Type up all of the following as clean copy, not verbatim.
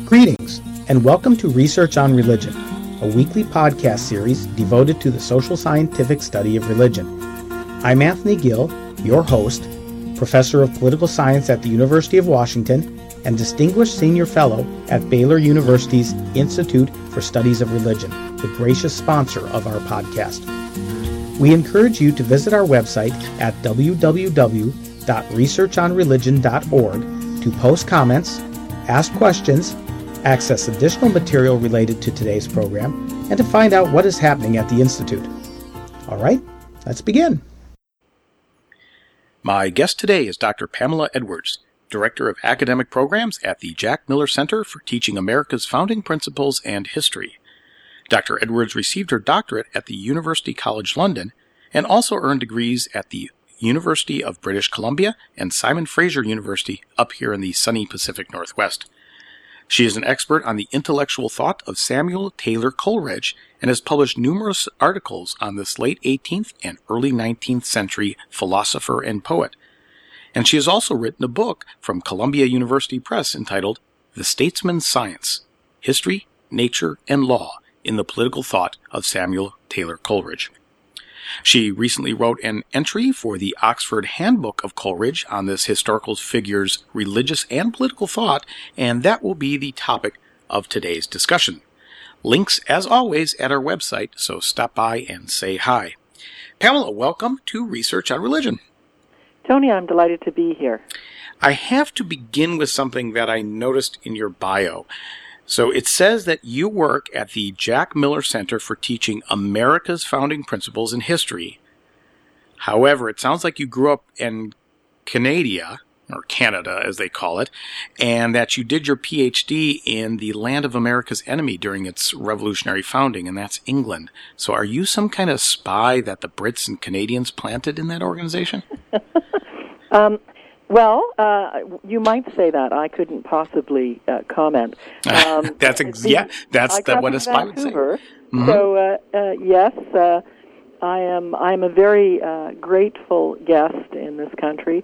Greetings, and welcome to Research on Religion, a weekly podcast series devoted to the social scientific study of religion. I'm Anthony Gill, your host, Professor of Political Science at the University of Washington, and Distinguished Senior Fellow at Baylor University's Institute for Studies of Religion, the gracious sponsor of our podcast. We encourage you to visit our website at www.researchonreligion.org to post comments, ask questions, access additional material related to today's program, and to find out what is happening at the Institute. All right, let's begin. My guest today is Dr. Pamela Edwards, Director of Academic Programs at the Jack Miller Center for Teaching America's Founding Principles and History. Dr. Edwards received her doctorate at the University College London and also earned degrees at the University of British Columbia and Simon Fraser University up here in the sunny Pacific Northwest. She is an expert on the intellectual thought of Samuel Taylor Coleridge and has published numerous articles on this late 18th and early 19th century philosopher and poet. And she has also written a book from Columbia University Press entitled The Statesman's Science, History, Nature, and Law in the Political Thought of Samuel Taylor Coleridge. She recently wrote an entry for the Oxford Handbook of Coleridge on this historical figure's religious and political thought, and that will be the topic of today's discussion. Links, as always, at our website, so stop by and say hi. Pamela, welcome to Research on Religion. Tony, I'm delighted to be here. I have to begin with something that I noticed in your bio. So it says that you work at the Jack Miller Center for Teaching America's Founding Principles in History. However, it sounds like you grew up in Canada, or Canada as they call it, and that you did your PhD in the land of America's enemy during its revolutionary founding, and that's England. So are you some kind of spy that the Brits and Canadians planted in that organization? Well, you might say that. I couldn't possibly comment. That's what a spy would say. Mm-hmm. So yes, I'm a very grateful guest in this country.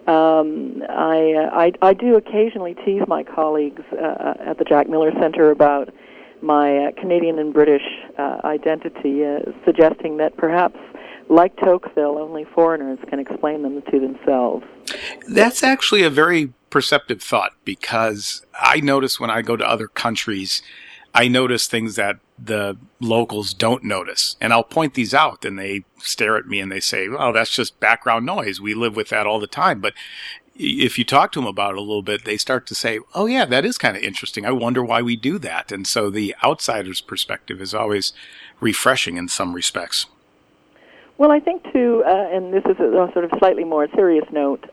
I do occasionally tease my colleagues at the Jack Miller Center about my Canadian and British identity, suggesting that perhaps, like Tocqueville, only foreigners can explain them to themselves. That's actually a very perceptive thought, because I notice when I go to other countries, I notice things that the locals don't notice. And I'll point these out, and they stare at me and they say, oh, that's just background noise. We live with that all the time. But if you talk to them about it a little bit, they start to say, oh, yeah, that is kind of interesting. I wonder why we do that. And so the outsider's perspective is always refreshing in some respects. Well, I think, too, and this is a sort of slightly more serious note,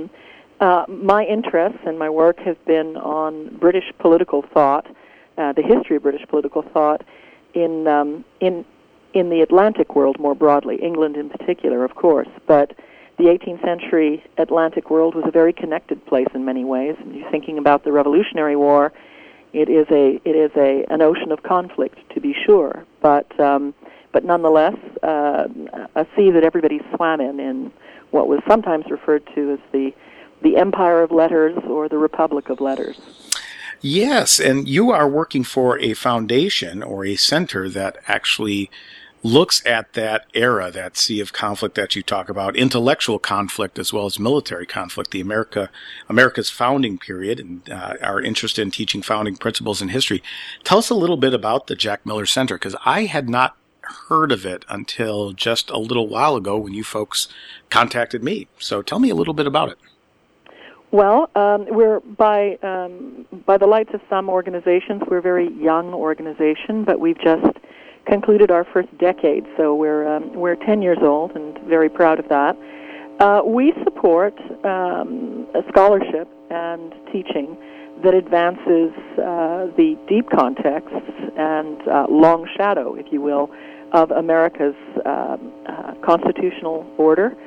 my interests and my work have been on British political thought, the history of British political thought in the Atlantic world more broadly, England in particular, of course. But the 18th century Atlantic world was a very connected place in many ways. And you're thinking about the Revolutionary War, it is an ocean of conflict, to be sure, but nonetheless, a sea that everybody swam in what was sometimes referred to as the Empire of Letters or the Republic of Letters. Yes, and you are working for a foundation or a center that actually looks at that era, that sea of conflict that you talk about, intellectual conflict as well as military conflict, the America's founding period, and are interested in teaching founding principles in history. Tell us a little bit about the Jack Miller Center, because I had not heard of it until just a little while ago when you folks contacted me. So tell me a little bit about it. Well, we're by the lights of some organizations, we're a very young organization, but we've just concluded our first decade, so we're 10 years old and very proud of that. We support a scholarship and teaching that advances the deep contexts and long shadow, if you will, of America's constitutional order.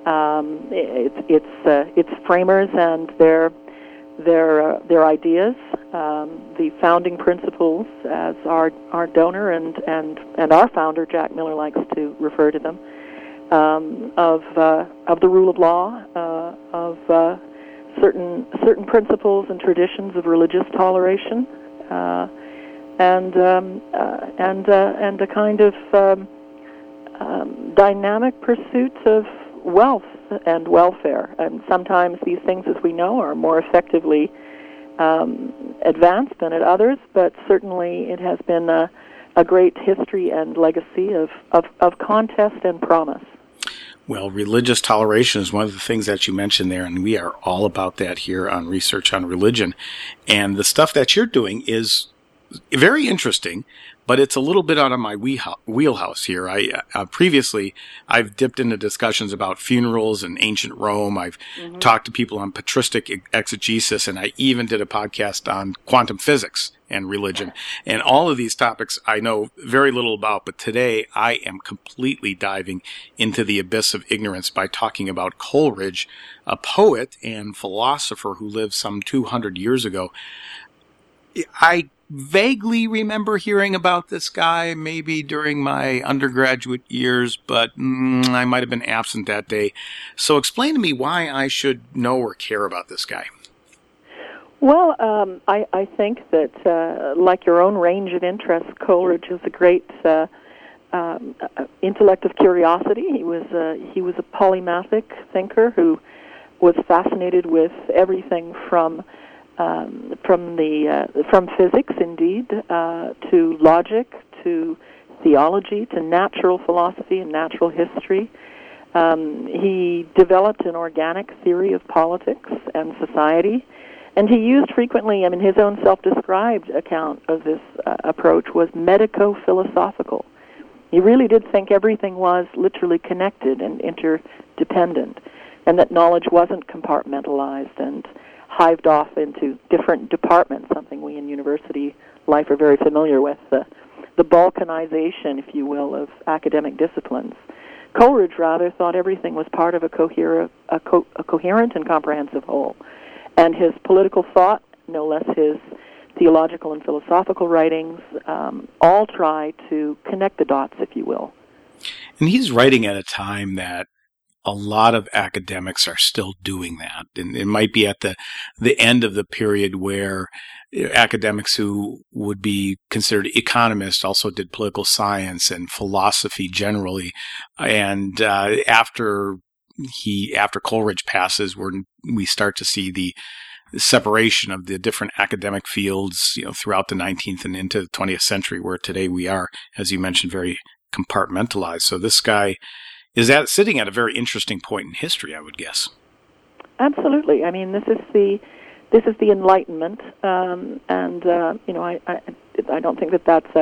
Its framers and their ideas, the founding principles, as our donor and our founder Jack Miller likes to refer to them, of the rule of law, of certain principles and traditions of religious toleration, and a kind of dynamic pursuit of wealth and welfare. And sometimes these things, as we know, are more effectively advanced than at others, but certainly it has been a great history and legacy of contest and promise. Well, religious toleration is one of the things that you mentioned there, and we are all about that here on Research on Religion. And the stuff that you're doing is very interesting, but it's a little bit out of my wheelhouse here. Previously, I've dipped into discussions about funerals in ancient Rome. I've talked to people on patristic exegesis, and I even did a podcast on quantum physics and religion. And all of these topics I know very little about, but today I am completely diving into the abyss of ignorance by talking about Coleridge, a poet and philosopher who lived some 200 years ago. I vaguely remember hearing about this guy maybe during my undergraduate years, but I might have been absent that day. So explain to me why I should know or care about this guy. Well, I think that, like your own range of interests, Coleridge is a great intellect of curiosity. He was a polymathic thinker who was fascinated with everything from physics, indeed, to logic, to theology, to natural philosophy and natural history. He developed an organic theory of politics and society. And he used frequently, his own self-described account of this approach was medico-philosophical. He really did think everything was literally connected and interdependent, and that knowledge wasn't compartmentalized and hived off into different departments, something we in university life are very familiar with, the balkanization, if you will, of academic disciplines. Coleridge, rather, thought everything was part of a coherent and comprehensive whole. And his political thought, no less his theological and philosophical writings, all try to connect the dots, if you will. And he's writing at a time that a lot of academics are still doing that. And it might be at the end of the period where academics who would be considered economists also did political science and philosophy generally. And after Coleridge passes, we start to see the separation of the different academic fields, throughout the 19th and into the 20th century, where today we are, as you mentioned, very compartmentalized. So this guy is sitting at a very interesting point in history, I would guess. Absolutely. This is the Enlightenment, and I don't think that's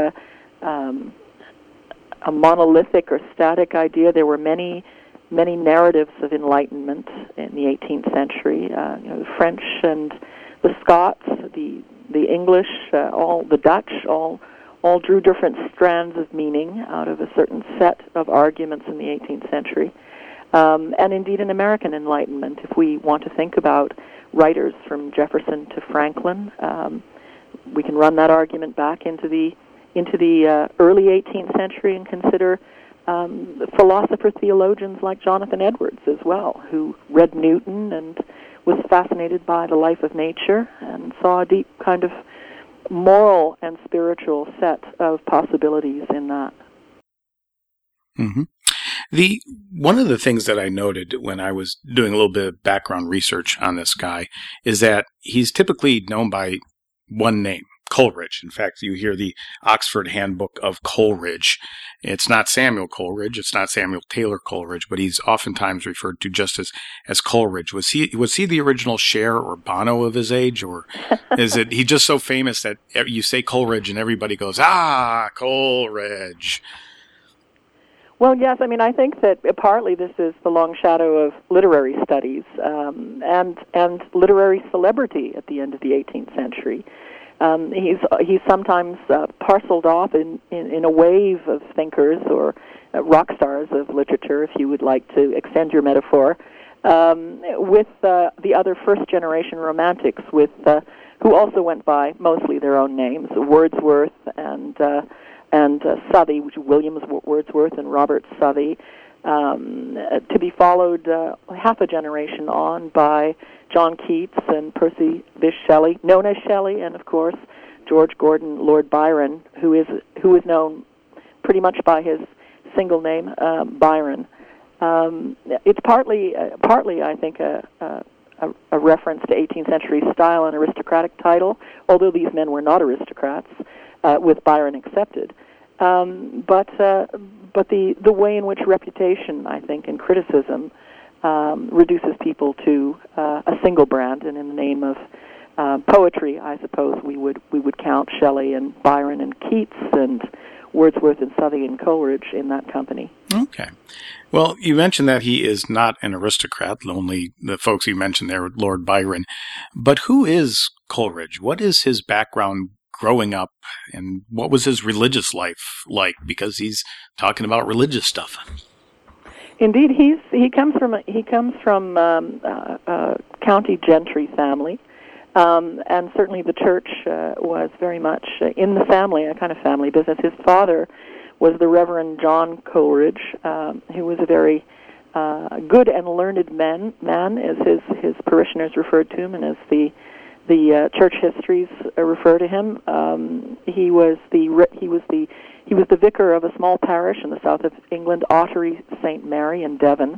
a monolithic or static idea. There were many narratives of enlightenment in the 18th century. The French and the Scots, the English, all the Dutch, all drew different strands of meaning out of a certain set of arguments in the 18th century. And indeed an American Enlightenment. If we want to think about writers from Jefferson to Franklin, we can run that argument back into the early 18th century and consider philosopher-theologians like Jonathan Edwards as well, who read Newton and was fascinated by the life of nature and saw a deep kind of moral and spiritual set of possibilities in that. Mm-hmm. One of the things that I noted when I was doing a little bit of background research on this guy is that he's typically known by one name, Coleridge. In fact, you hear the Oxford Handbook of Coleridge. It's not Samuel Coleridge, it's not Samuel Taylor Coleridge, but he's oftentimes referred to just as Coleridge. Was he the original Cher or Bono of his age, or is it he just so famous that you say Coleridge and everybody goes, Coleridge? Well, yes, I think that partly this is the long shadow of literary studies and literary celebrity at the end of the 18th century. He's sometimes parceled off in a wave of thinkers or rock stars of literature, if you would like to extend your metaphor, with the other first-generation romantics, who also went by mostly their own names, Wordsworth and Southey, William Wordsworth and Robert Southey, to be followed half a generation on by John Keats and Percy Bysshe Shelley, known as Shelley, and of course George Gordon Lord Byron, who is known pretty much by his single name, Byron. It's partly, I think, a reference to 18th century style and aristocratic title, although these men were not aristocrats, with Byron accepted. But the way in which reputation, I think, and criticism reduces people to a single brand, and in the name of poetry, I suppose we would count Shelley and Byron and Keats and Wordsworth and Southey and Coleridge in that company. Okay. Well, you mentioned that he is not an aristocrat, only the folks you mentioned there, Lord Byron. But who is Coleridge? What is his background growing up, and what was his religious life like? Because he's talking about religious stuff. Indeed, he comes from a county gentry family. And certainly the church was very much in the family, a kind of family business. His father was the Reverend John Coleridge, who was a very good and learned man, as his parishioners referred to him, and as the church histories refer to him. He was the vicar of a small parish in the south of England, Ottery St. Mary in Devon.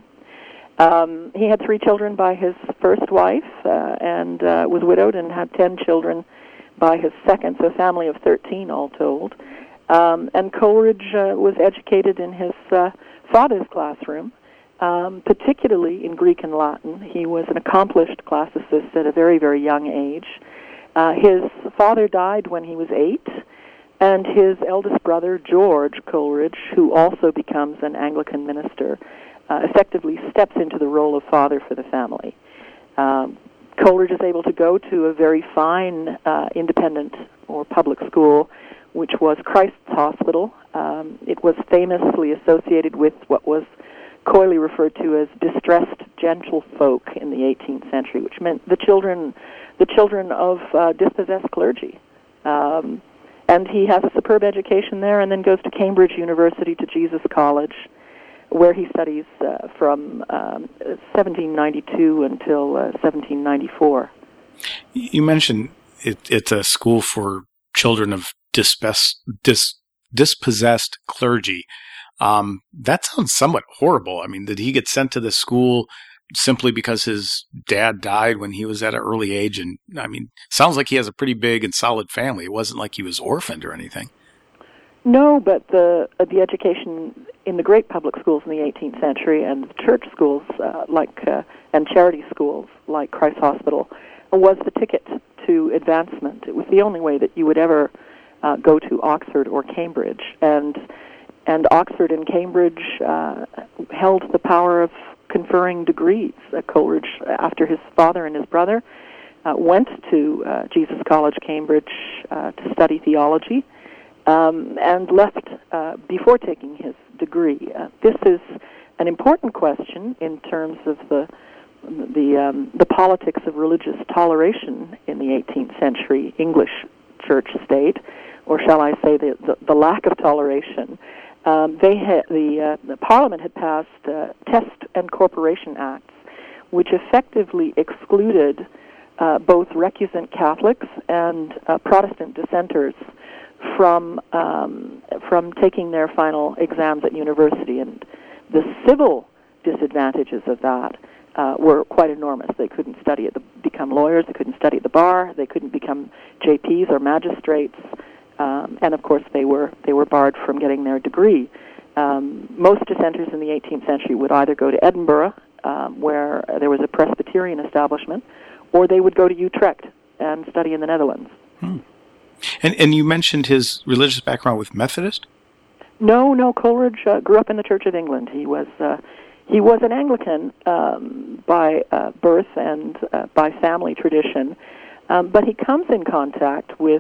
He had 3 children by his first wife, and was widowed, and had 10 children by his second, so a family of 13 all told. And Coleridge was educated in his father's classroom, particularly in Greek and Latin. He was an accomplished classicist at a very, very young age. His father died when he was 8, and his eldest brother, George Coleridge, who also becomes an Anglican minister, effectively steps into the role of father for the family. Coleridge is able to go to a very fine independent or public school, which was Christ's Hospital. It was famously associated with what was coyly referred to as distressed gentlefolk in the 18th century, which meant the children of dispossessed clergy. And he has a superb education there, and then goes to Cambridge University, to Jesus College, where he studies from 1792 until 1794. You mentioned it's a school for children of dispossessed clergy. That sounds somewhat horrible. I mean, did he get sent to this school simply because his dad died when he was at an early age? And I mean, sounds like he has a pretty big and solid family. It wasn't like he was orphaned or anything. No, but the education in the great public schools in the 18th century, and church schools and charity schools like Christ's Hospital, was the ticket to advancement. It was the only way that you would ever go to Oxford or Cambridge, and Oxford and Cambridge held the power of conferring degrees. Coleridge, after his father and his brother, went to Jesus College, Cambridge, to study theology. And left before taking his degree. This is an important question in terms of the politics of religious toleration in the 18th century English church state, or shall I say the lack of toleration. The Parliament had passed Test and Corporation Acts, which effectively excluded both recusant Catholics and Protestant dissenters from taking their final exams at university, and the civil disadvantages of that were quite enormous. They couldn't become lawyers, they couldn't study at the bar, they couldn't become JPs or magistrates, and of course they were barred from getting their degree. Most dissenters in the 18th century would either go to Edinburgh, where there was a Presbyterian establishment, or they would go to Utrecht and study in the Netherlands. And you mentioned his religious background with Methodist? No. Coleridge grew up in the Church of England. He was an Anglican by birth and by family tradition, but he comes in contact with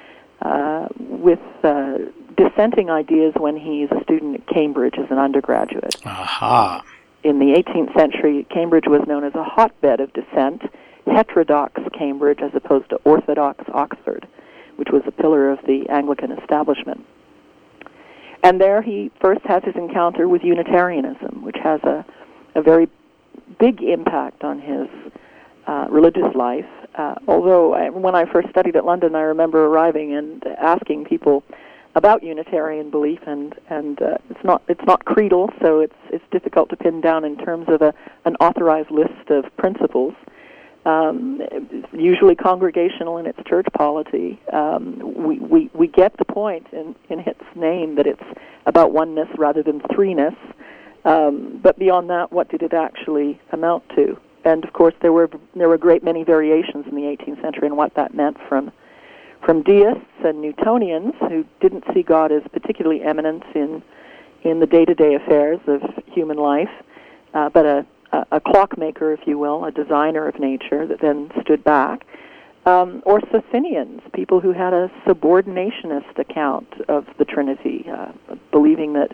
dissenting ideas when he's a student at Cambridge as an undergraduate. Aha. In the 18th century, Cambridge was known as a hotbed of dissent, heterodox Cambridge as opposed to orthodox Oxford, which was a pillar of the Anglican establishment. And there he first has his encounter with Unitarianism, which has a very big impact on his religious life. Although when I first studied at London, I remember arriving and asking people about Unitarian belief, and it's not creedal, so it's difficult to pin down in terms of an authorized list of principles. Usually congregational in its church polity. We get the point in its name that it's about oneness rather than threeness. But beyond that, what did it actually amount to? And of course, there were a great many variations in the 18th century in what that meant from deists and Newtonians who didn't see God as particularly eminent in the day-to-day affairs of human life, but a clockmaker, if you will, a designer of nature that then stood back, or Socinians, people who had a subordinationist account of the Trinity, believing that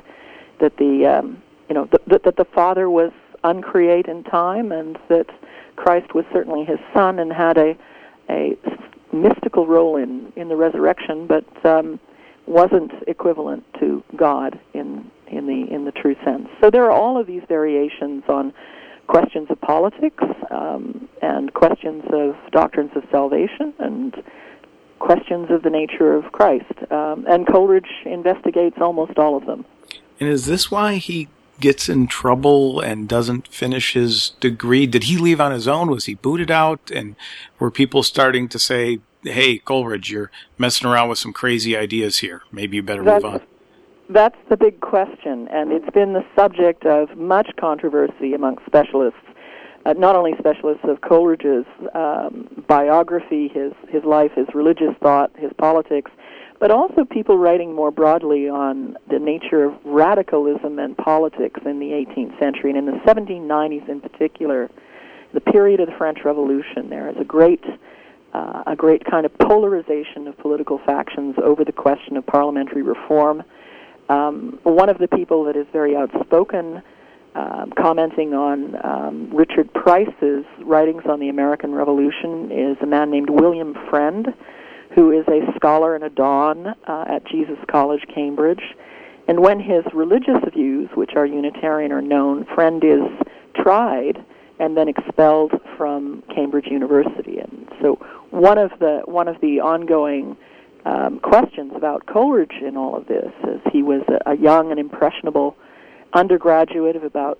the Father was uncreate in time, and that Christ was certainly his Son and had a mystical role in the resurrection, but wasn't equivalent to God in the true sense. So there are all of these variations on questions of politics, and questions of doctrines of salvation, and questions of the nature of Christ. And Coleridge investigates almost all of them. And is this why he gets in trouble and doesn't finish his degree? Did he leave on his own? Was he booted out? And were people starting to say, hey, Coleridge, you're messing around with some crazy ideas here. Maybe you better move on? That's the big question, and it's been the subject of much controversy amongst specialists, not only specialists of Coleridge's biography, his life, his religious thought, his politics, but also people writing more broadly on the nature of radicalism and politics in the 18th century, and in the 1790s in particular, the period of the French Revolution. There is a great kind of polarization of political factions over the question of parliamentary reform. One of the people that is very outspoken, commenting on Richard Price's writings on the American Revolution, is a man named William Friend, who is a scholar and a don at Jesus College, Cambridge. And when his religious views, which are Unitarian, are known, Friend is tried and then expelled from Cambridge University. And so one of the ongoing questions about Coleridge in all of this is he was a young and impressionable undergraduate of about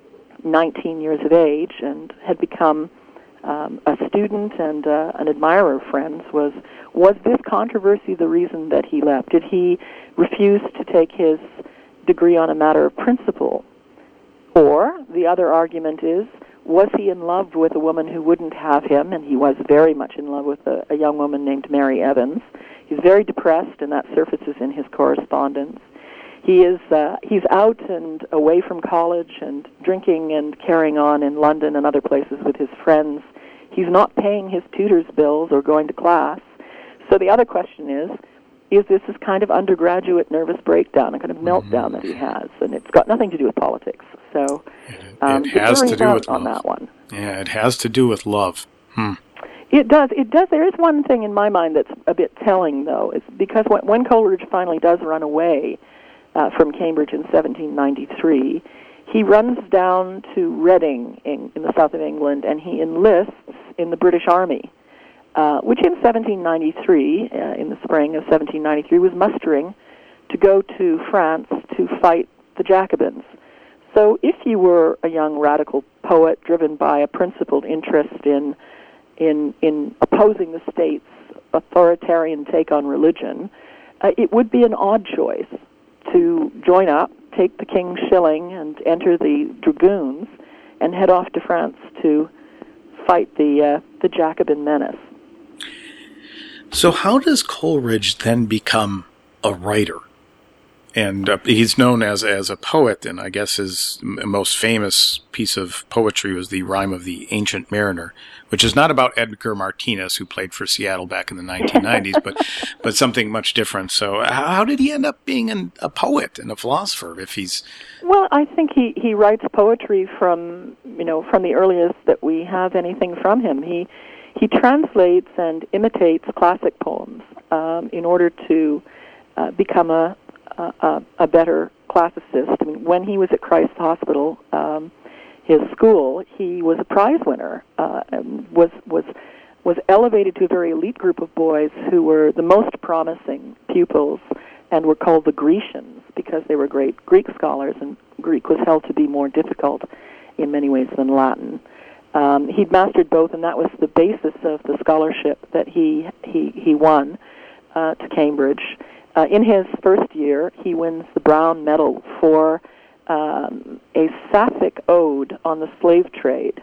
19 years of age and had become a student and an admirer of Friend's. Was this controversy the reason that he left? Did he refuse to take his degree on a matter of principle? Or the other argument is, was he in love with a woman who wouldn't have him? And he was very much in love with a young woman named Mary Evans. He's very depressed, and that surfaces in his correspondence. He's out and away from college and drinking and carrying on in London and other places with his friends. He's not paying his tutor's bills or going to class. So the other question is this kind of undergraduate nervous breakdown, a kind of meltdown that he has? And it's got nothing to do with politics. So it has to do with on love. That one. Yeah, it has to do with love. It does. There is one thing in my mind that's a bit telling, though. It's because when Coleridge finally does run away from Cambridge in 1793, he runs down to Reading in the south of England, and he enlists in the British Army, which in 1793, in the spring of 1793, was mustering to go to France to fight the Jacobins. So if you were a young radical poet driven by a principled interest in opposing the state's authoritarian take on religion, it would be an odd choice to join up, take the king's shilling, and enter the dragoons, and head off to France to fight the Jacobin menace. So how does Coleridge then become a writer? And he's known as a poet, and I guess his most famous piece of poetry was the Rime of the Ancient Mariner, which is not about Edgar Martinez, who played for Seattle back in the 1990s, but something much different. So how did he end up being a poet and a philosopher if he's... Well, I think he writes poetry from the earliest that we have anything from him. He translates and imitates classic poems in order to become a better classicist. I mean, when he was at Christ Hospital, his school, he was a prize winner, and was was elevated to a very elite group of boys who were the most promising pupils and were called the Grecians because they were great Greek scholars, and Greek was held to be more difficult in many ways than Latin. He'd mastered both, and that was the basis of the scholarship that he won to Cambridge. In his first year, he wins the Brown Medal for a Sapphic ode on the slave trade.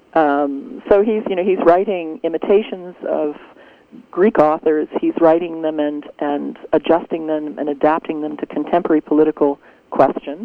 So he's writing imitations of Greek authors. He's writing them and adjusting them and adapting them to contemporary political questions.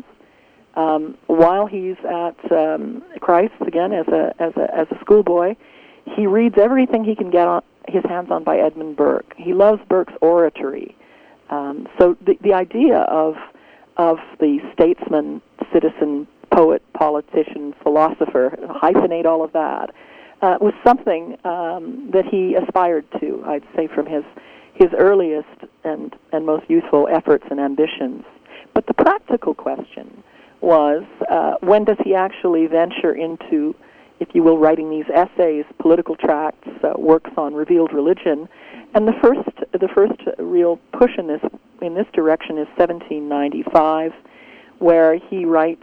While he's at Christ again as a schoolboy, he reads everything he can get his hands on by Edmund Burke. He loves Burke's oratory. So the idea of the statesman, citizen, poet, politician, philosopher, hyphenate all of that, was something that he aspired to, I'd say, from his earliest and most youthful efforts and ambitions. But the practical question was, when does he actually venture into, if you will, writing these essays, political tracts, works on revealed religion? And the first real push in this direction is 1795, where he writes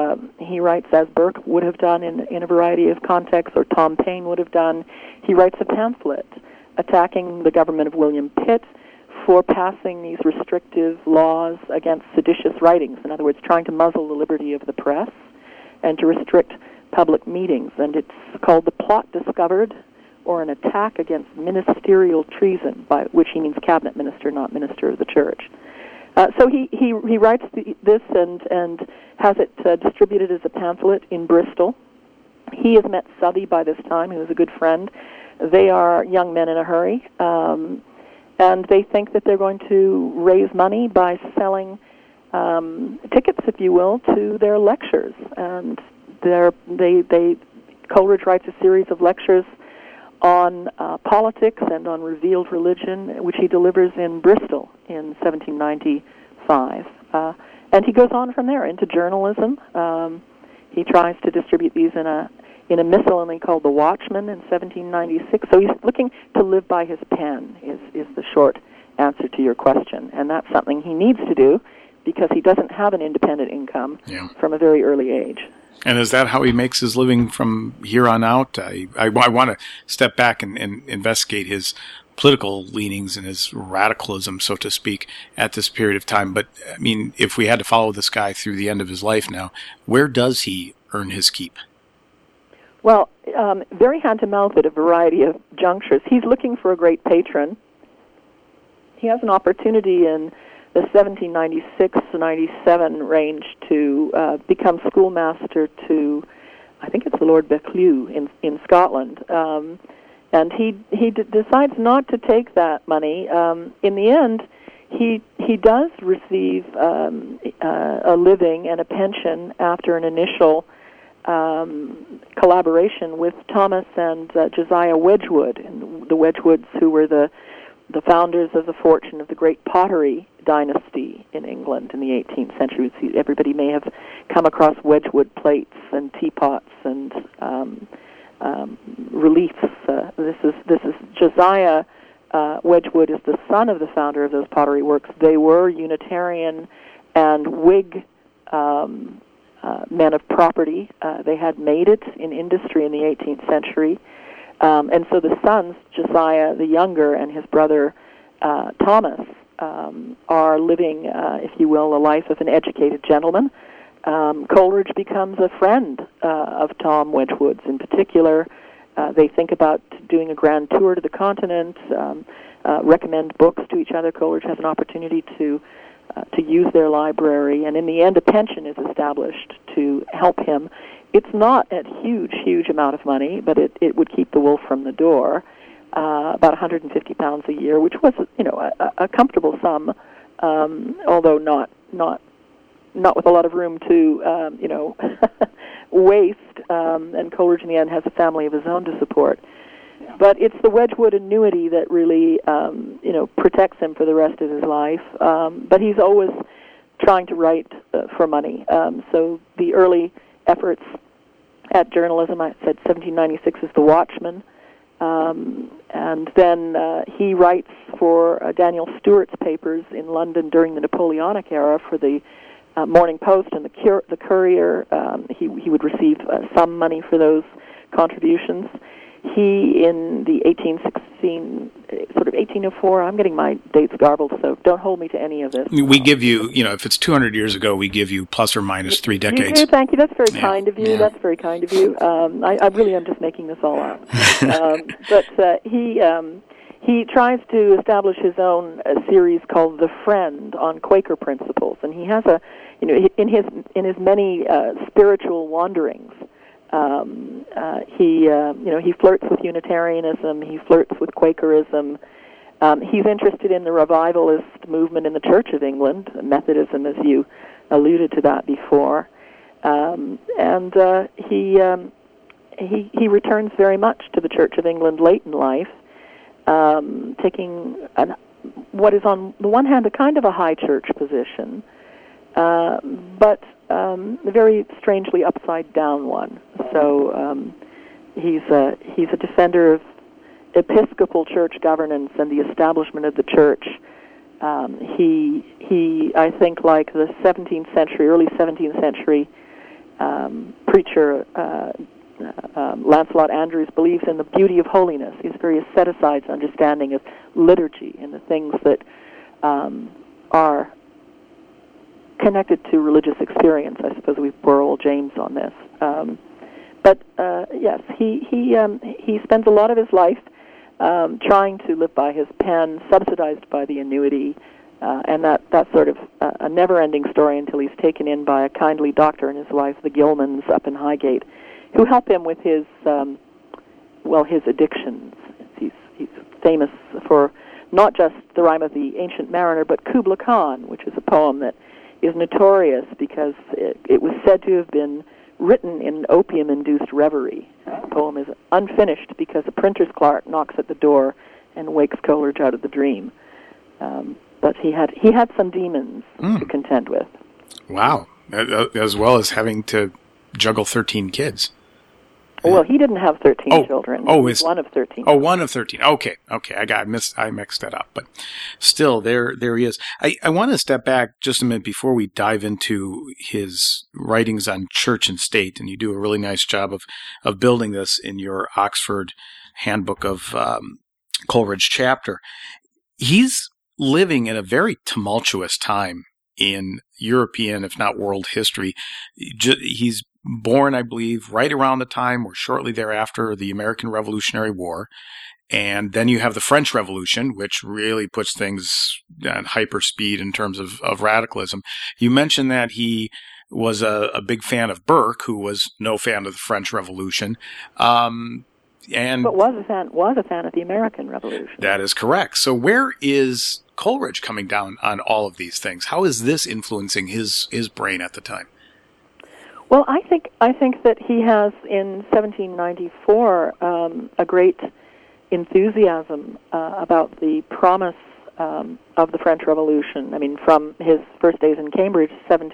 as Burke would have done in a variety of contexts, or Tom Paine would have done. He writes a pamphlet attacking the government of William Pitt for passing these restrictive laws against seditious writings. In other words, trying to muzzle the liberty of the press and to restrict public meetings. And it's called The Plot Discovered, or an attack against ministerial treason, by which he means cabinet minister, not minister of the church. So he writes this and has it distributed as a pamphlet in Bristol. He has met Southey by this time, who is a good friend. They are young men in a hurry, and they think that they're going to raise money by selling tickets, if you will, to their lectures. And Coleridge writes a series of lectures on politics and on revealed religion, which he delivers in Bristol in 1795. And he goes on from there into journalism. He tries to distribute these in a miscellany called The Watchman in 1796. So he's looking to live by his pen, is the short answer to your question. And that's something he needs to do because he doesn't have an independent income from a very early age. And is that how he makes his living from here on out? I want to step back and investigate his political leanings and his radicalism, so to speak, at this period of time. But, I mean, if we had to follow this guy through the end of his life now, where does he earn his keep? Well, very hand-to-mouth at a variety of junctures. He's looking for a great patron. He has an opportunity in the 1796-97 range to become schoolmaster to, I think it's the Lord Buccleuch in Scotland. And he decides not to take that money. In the end, he does receive a living and a pension after an initial collaboration with Thomas and Josiah Wedgwood, and the Wedgwoods, who were the founders of the fortune of the great pottery dynasty in England in the 18th century. Everybody may have come across Wedgwood plates and teapots and reliefs. This is Josiah Wedgwood is the son of the founder of those pottery works. They were Unitarian and Whig men of property. They had made it in industry in the 18th century. And so the sons, Josiah the younger and his brother Thomas, are living, if you will, a life of an educated gentleman. Coleridge becomes a friend of Tom Wedgwood's in particular. They think about doing a grand tour to the continent, recommend books to each other. Coleridge has an opportunity to use their library, and in the end a pension is established to help him. It's not a huge amount of money, but it would keep the wolf from the door, about £150 a year, which was, a comfortable sum, although not with a lot of room to, waste. And Coleridge, in the end, has a family of his own to support. Yeah. But it's the Wedgwood annuity that really, protects him for the rest of his life. But he's always trying to write for money. So the early efforts at journalism, I said 1796 is The Watchman, And then he writes for Daniel Stewart's papers in London during the Napoleonic era for the Morning Post and the Courier. He would receive some money for those contributions. He, in the 1804, I'm getting my dates garbled, so don't hold me to any of this. We give you, if it's 200 years ago, we give you plus or minus 3 decades. You do, thank you. That's very kind of you. Yeah. That's very kind of you. I really am just making this all up. But he tries to establish his own series called The Friend on Quaker principles, and he has in his many spiritual wanderings. He flirts with Unitarianism. He flirts with Quakerism. He's interested in the revivalist movement in the Church of England, Methodism, as you alluded to that before. He returns very much to the Church of England late in life, taking what is on the one hand a kind of a high church position, but a very strangely upside down one. So he's a defender of Episcopal church governance and the establishment of the church. He I think, like the 17th century, early 17th century preacher Lancelot Andrewes, believes in the beauty of holiness. He's very asceticized understanding of liturgy and the things that are connected to religious experience. I suppose we borrow James on this. But yes, he spends a lot of his life trying to live by his pen, subsidized by the annuity, and that's sort of a never-ending story until he's taken in by a kindly doctor and his wife, the Gilmans, up in Highgate, who help him with his addictions. He's famous for not just The Rime of the Ancient Mariner, but Kubla Khan, which is a poem that is notorious because it was said to have been written in opium-induced reverie. The poem is unfinished because a printer's clerk knocks at the door and wakes Coleridge out of the dream. But he had some demons to contend with. Wow. As well as having to juggle 13 kids. Well, he didn't have 13 children. He was one of 13. Oh, one of 13. Okay. I mixed that up. But still, there he is. I want to step back just a minute before we dive into his writings on church and state, and you do a really nice job of building this in your Oxford Handbook of Coleridge chapter. He's living in a very tumultuous time in European, if not world history. He's born, I believe, right around the time or shortly thereafter the American Revolutionary War. And then you have the French Revolution, which really puts things at hyper speed in terms of radicalism. You mentioned that he was a big fan of Burke, who was no fan of the French Revolution. But was a fan of the American Revolution. That is correct. So where is Coleridge coming down on all of these things? How is this influencing his brain at the time? Well, I think that he has, in 1794, a great enthusiasm about the promise of the French Revolution. I mean, from his first days in Cambridge,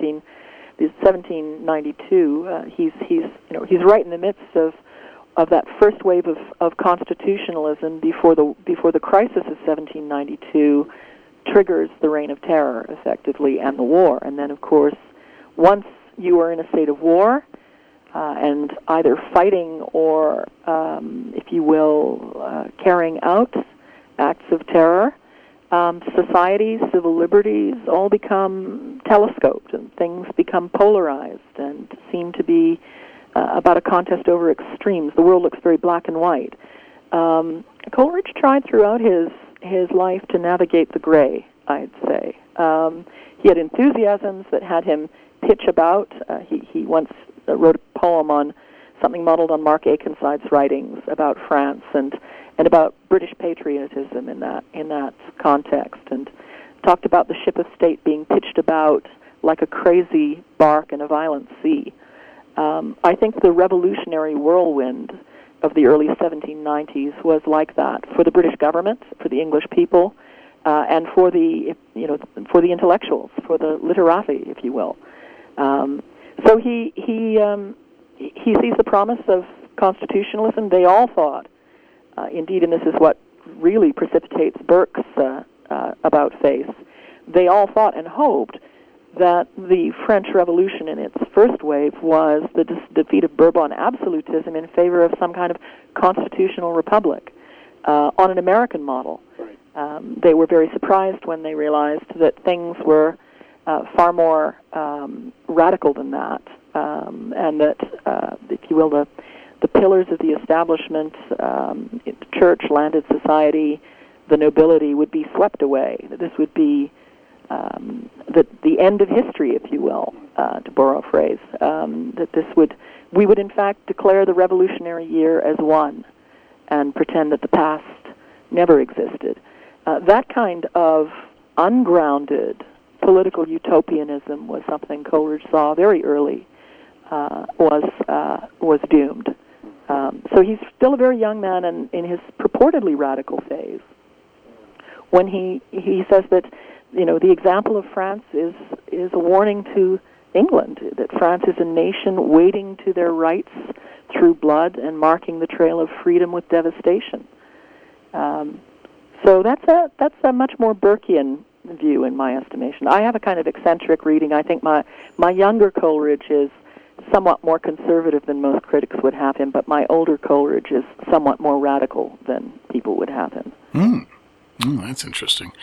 1792, he's right in the midst of that first wave of constitutionalism before the crisis of 1792 triggers the Reign of Terror, effectively, and the war. And then, of course, once you are in a state of war, and either fighting or, if you will, carrying out acts of terror, society, civil liberties all become telescoped, and things become polarized and seem to be about a contest over extremes. The world looks very black and white. Coleridge tried throughout his life to navigate the gray, I'd say. He had enthusiasms that had him pitch about. He once wrote a poem on something modeled on Mark Akenside's writings about France and about British patriotism in that context, and talked about the ship of state being pitched about like a crazy bark in a violent sea. I think the revolutionary whirlwind of the early 1790s was like that for the British government, for the English people, and for the intellectuals, for the literati, if you will. So he sees the promise of constitutionalism. They all thought indeed, and this is what really precipitates Burke's about-face, they all thought and hoped that the French Revolution in its first wave was the defeat of Bourbon absolutism in favor of some kind of constitutional republic on an American model. Right. They were very surprised when they realized that things were far more radical than that, and that, if you will, the pillars of the establishment, church, landed society, the nobility would be swept away. That this would be the end of history, if you will, to borrow a phrase. We would in fact declare the Revolutionary Year as one, and pretend that the past never existed. That kind of ungrounded political utopianism was something Coleridge saw very early was doomed. So he's still a very young man, and in his purportedly radical phase, when he says that, the example of France is a warning to England, that France is a nation wading to their rights through blood and marking the trail of freedom with devastation. So that's a much more Burkean view in my estimation. I have a kind of eccentric reading. I think my younger Coleridge is somewhat more conservative than most critics would have him, but my older Coleridge is somewhat more radical than people would have him. That's interesting.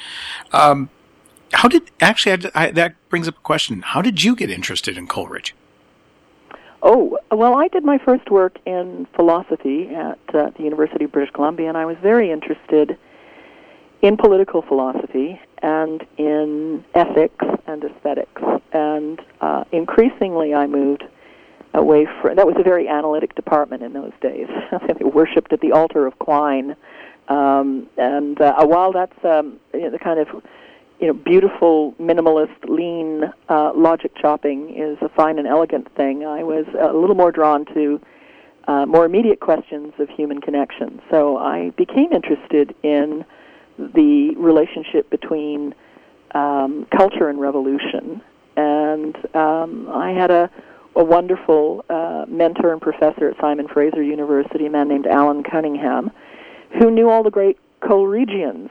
That brings up a question. How did you get interested in Coleridge? Oh, well, I did my first work in philosophy at the University of British Columbia, and I was very interested in political philosophy and in ethics and aesthetics. And increasingly I moved away from... That was a very analytic department in those days. They worshipped at the altar of Quine. While that's the kind of beautiful, minimalist, lean logic chopping is a fine and elegant thing, I was a little more drawn to more immediate questions of human connection. So I became interested in the relationship between culture and revolution. And I had a wonderful mentor and professor at Simon Fraser University, a man named Alan Cunningham, who knew all the great Coleridgians,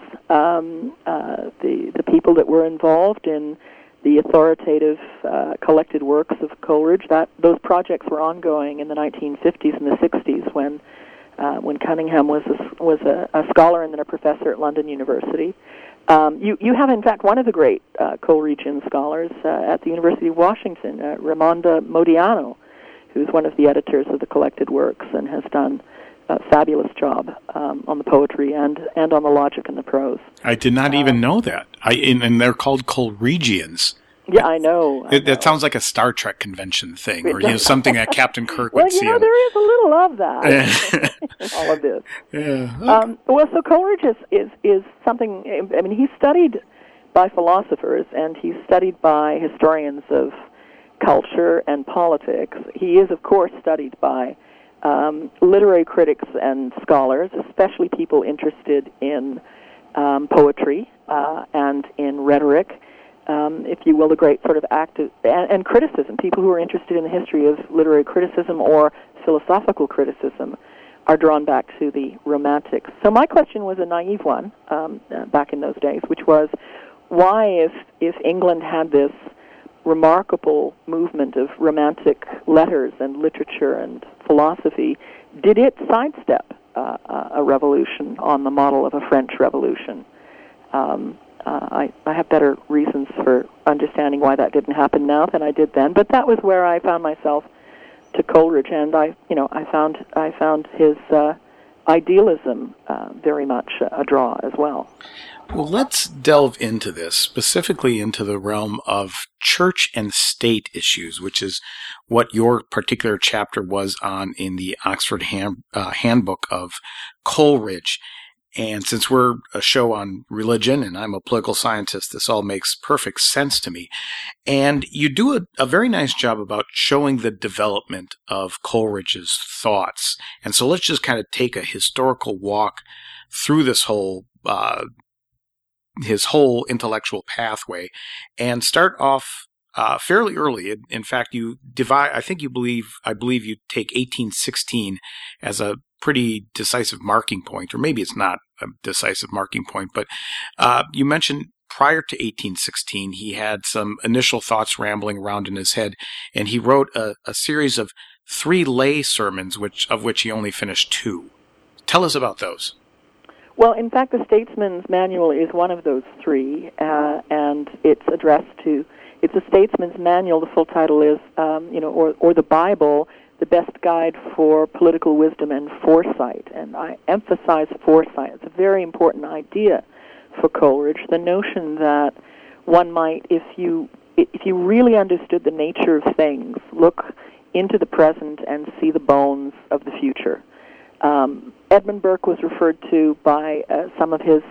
the people that were involved in the authoritative collected works of Coleridge. Those projects were ongoing in the 1950s and the 60s when Cunningham was a scholar and then a professor at London University. You have, in fact, one of the great Coleridgian scholars at the University of Washington, Raimonda Modiano, who's one of the editors of the collected works and has done a fabulous job on the poetry and on the logic and the prose. I did not even know that. And they're called Coleridgians. Yeah, I know. That sounds like a Star Trek convention thing, or something that Captain Kirk would see. Well, there is a little of that in all of this. Yeah. Okay. So Coleridge is something. I mean, he's studied by philosophers and he's studied by historians of culture and politics. He is, of course, studied by literary critics and scholars, especially people interested in poetry and in rhetoric. If you will, the great sort of active and criticism. People who are interested in the history of literary criticism or philosophical criticism are drawn back to the Romantics. So my question was a naive one back in those days, which was, why, if England had this remarkable movement of Romantic letters and literature and philosophy, did it sidestep a revolution on the model of a French Revolution? I have better reasons for understanding why that didn't happen now than I did then, but that was where I found myself to Coleridge, and I found his idealism very much a draw as well. Well, let's delve into this, specifically into the realm of church and state issues, which is what your particular chapter was on in the Oxford Handbook of Coleridge. And since we're a show on religion and I'm a political scientist, this all makes perfect sense to me. And you do a very nice job about showing the development of Coleridge's thoughts. And so let's just kind of take a historical walk through this whole his whole intellectual pathway and start off fairly early. In fact, you divide. I believe you take 1816 as a pretty decisive marking point, or maybe it's not a decisive marking point, but you mentioned prior to 1816, he had some initial thoughts rambling around in his head, and he wrote a series of 3 lay sermons, of which he only finished 2. Tell us about those. Well, in fact, the Statesman's Manual is one of those 3, and it's it's a Statesman's Manual. The full title is, or the Bible, the best guide for political wisdom and foresight. And I emphasize foresight. It's a very important idea for Coleridge, the notion that one might, if you really understood the nature of things, look into the present and see the bones of the future. Edmund Burke was referred to by some of his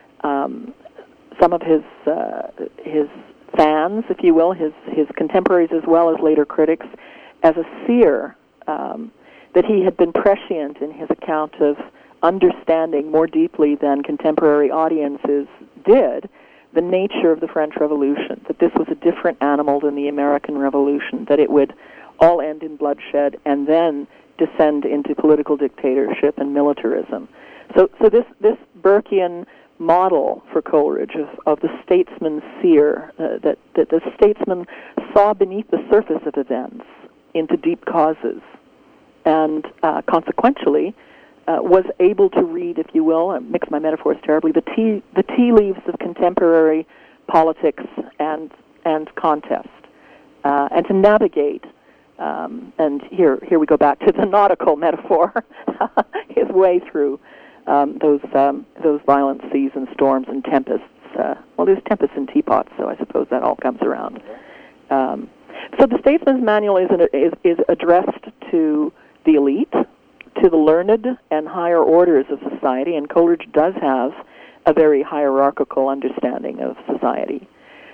fans, if you will, his contemporaries as well as later critics, as a seer, that he had been prescient in his account of understanding more deeply than contemporary audiences did the nature of the French Revolution, that this was a different animal than the American Revolution, that it would all end in bloodshed and then descend into political dictatorship and militarism. So this Burkean model for Coleridge of the statesman seer, that the statesman saw beneath the surface of events into deep causes, and consequentially was able to read, if you will, mix my metaphors terribly, the tea leaves of contemporary politics and contest, and to navigate. And here we go back to the nautical metaphor, his way through those violent seas and storms and tempests. There's tempests in teapots, so I suppose that all comes around. So the Statesman's Manual is addressed to the elite, to the learned and higher orders of society, and Coleridge does have a very hierarchical understanding of society.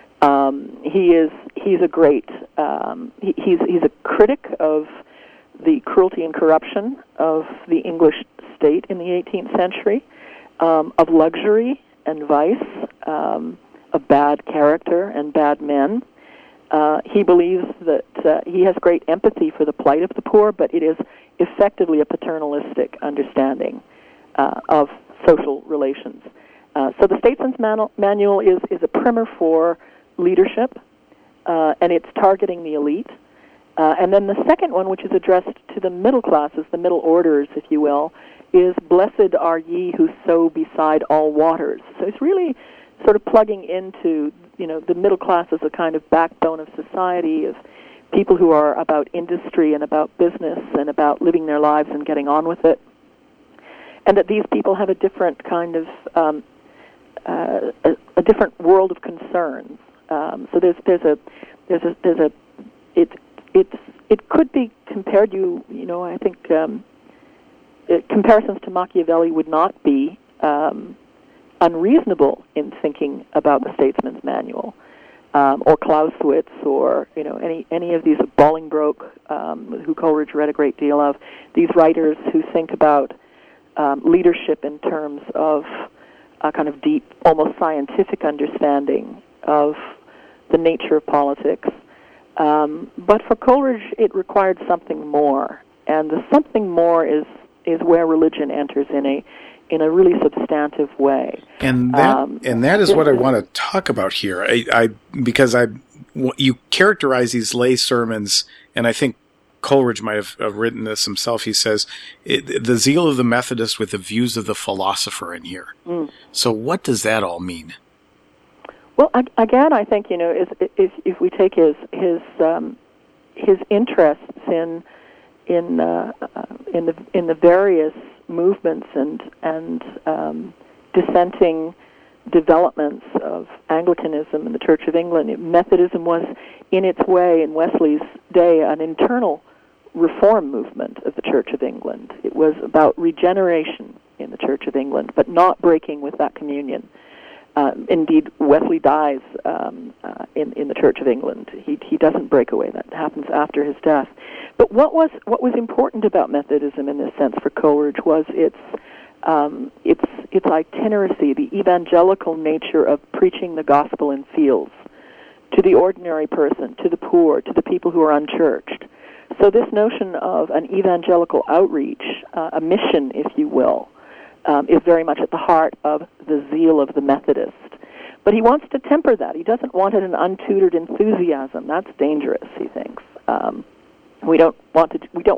He's a great he's a critic of the cruelty and corruption of the English state in the 18th century, of luxury and vice, of bad character and bad men. He believes that he has great empathy for the plight of the poor, but it is effectively a paternalistic understanding of social relations. So the Statesman's Manual is a primer for leadership, and it's targeting the elite. And then the second one, which is addressed to the middle classes, the middle orders, if you will, is Blessed are ye who sow beside all waters. So it's really sort of plugging into, the middle class as a kind of backbone of society, of people who are about industry and about business and about living their lives and getting on with it. And that these people have a different kind of, a different world of concerns. So it could be compared. I think comparisons to Machiavelli would not be unreasonable in thinking about the Statesman's Manual, or Clausewitz, or any of these, Bolingbroke, who Coleridge read a great deal of. These writers who think about leadership in terms of a kind of deep, almost scientific understanding of the nature of politics. But for Coleridge, it required something more, and the something more is where religion enters in a really substantive way. And that is what I want to talk about here. Because you characterize these lay sermons, and I think Coleridge might have written this himself. He says, the zeal of the Methodist with the views of the philosopher in here. Mm. So what does that all mean? Well, again, I think, if we take his interests in the various movements and dissenting developments of Anglicanism in the Church of England, Methodism was, in its way, in Wesley's day, an internal reform movement of the Church of England. It was about regeneration in the Church of England, but not breaking with that communion. Indeed, Wesley dies in the Church of England. He doesn't break away. That happens after his death. But what was important about Methodism in this sense for Coleridge was its itineracy, the evangelical nature of preaching the gospel in fields to the ordinary person, to the poor, to the people who are unchurched. So this notion of an evangelical outreach, a mission, if you will, is very much at the heart of the zeal of the Methodist. But he wants to temper that. He doesn't want an untutored enthusiasm. That's dangerous, he thinks. We don't want,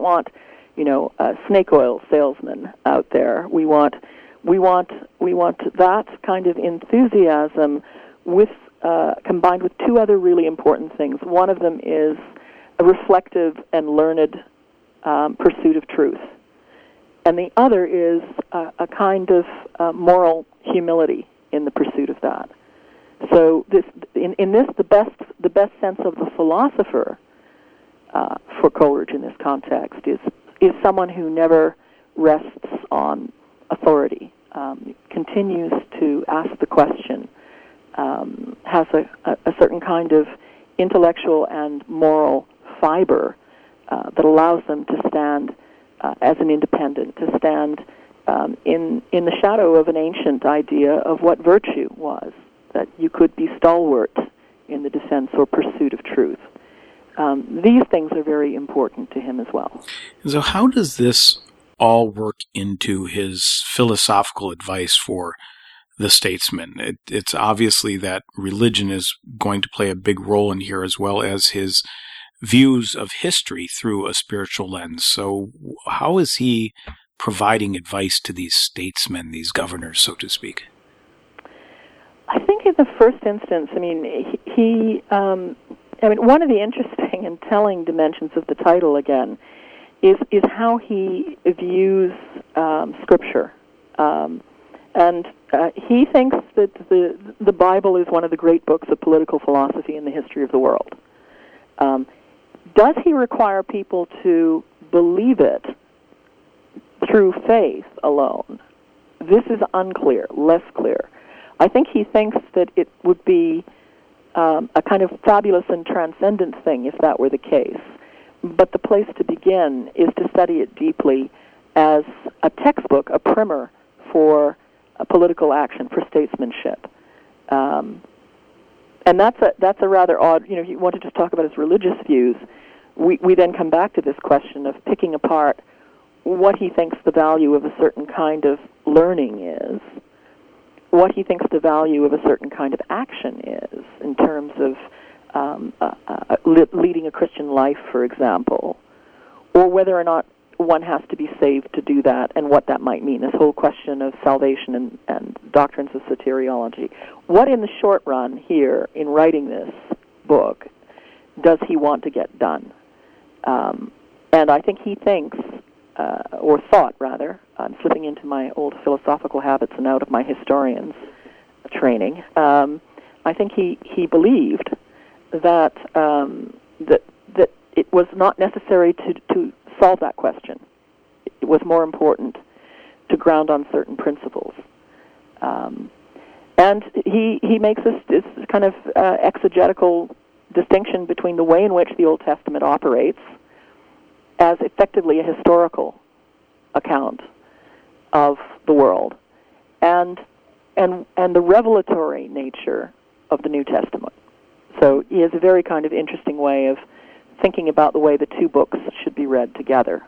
snake oil salesmen out there. We want that kind of enthusiasm with combined with two other really important things. One of them is a reflective and learned pursuit of truth, and the other is a kind of moral humility in the pursuit of that. So in this, the best sense of the philosopher for Coleridge in this context is someone who never rests on authority, continues to ask the question, has a certain kind of intellectual and moral fiber that allows them to stand as an independent, to stand in the shadow of an ancient idea of what virtue was, that you could be stalwart in the defense or pursuit of truth. These things are very important to him as well. So how does this all work into his philosophical advice for the statesman? It's obviously that religion is going to play a big role in here, as well as his views of history through a spiritual lens. So how is he providing advice to these statesmen, these governors, so to speak? I think in the first instance, one of the interesting and telling dimensions of the title, again, is how he views Scripture. And he thinks that the Bible is one of the great books of political philosophy in the history of the world. Does he require people to believe it through faith alone? This is unclear, less clear. I think he thinks that it would be a kind of fabulous and transcendent thing if that were the case. But the place to begin is to study it deeply as a textbook, a primer for political action, for statesmanship. And that's a rather odd, if you want to just talk about his religious views, we then come back to this question of picking apart what he thinks the value of a certain kind of learning is, what he thinks the value of a certain kind of action is in terms of leading a Christian life, for example, or whether or not one has to be saved to do that, and what that might mean, this whole question of salvation and doctrines of soteriology. What in the short run here, in writing this book, does he want to get done? And I think he thinks, or thought rather, I'm slipping into my old philosophical habits and out of my historian's training, I think he believed that that it was not necessary to solve that question. It was more important to ground on certain principles. And he makes this kind of exegetical distinction between the way in which the Old Testament operates as effectively a historical account of the world, and the revelatory nature of the New Testament. So he has a very kind of interesting way of thinking about the way the two books should be read together.